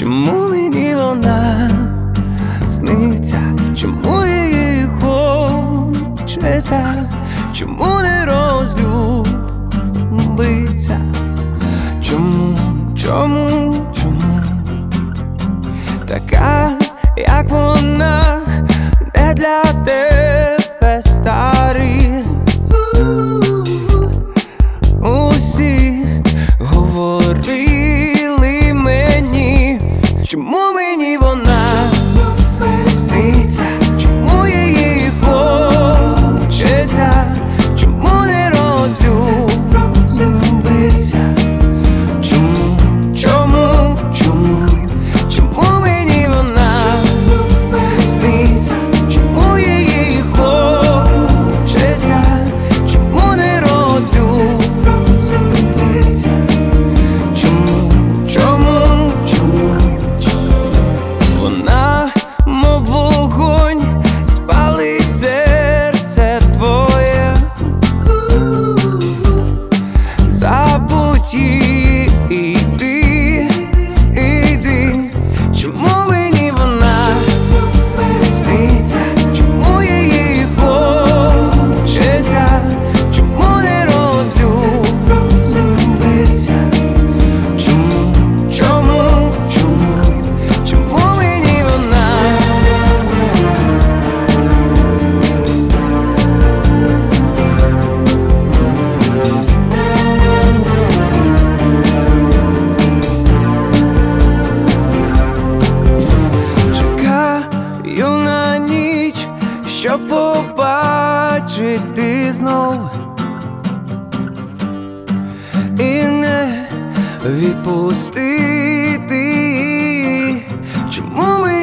Чому мені вона сниться? Чому її хочеться? Чому не розлюбиться? Чому така, як вона, не для тебе старі? Усі говорили мені, чому мені вона сниться? Чому її хочеться? Чому не розлюбиться? Чому мені вона сниться? Чому її хочеться? Чому не розлюбиться? Чому вона, мов вогонь, спалить серце твоє? Забудь її, іди. Чому мені вона сниться? Чому її хочеться? Чому не розлюбиться? Чому мені вона? Чекаю на ніч, щоб побачити знов і не відпустити. Чому ми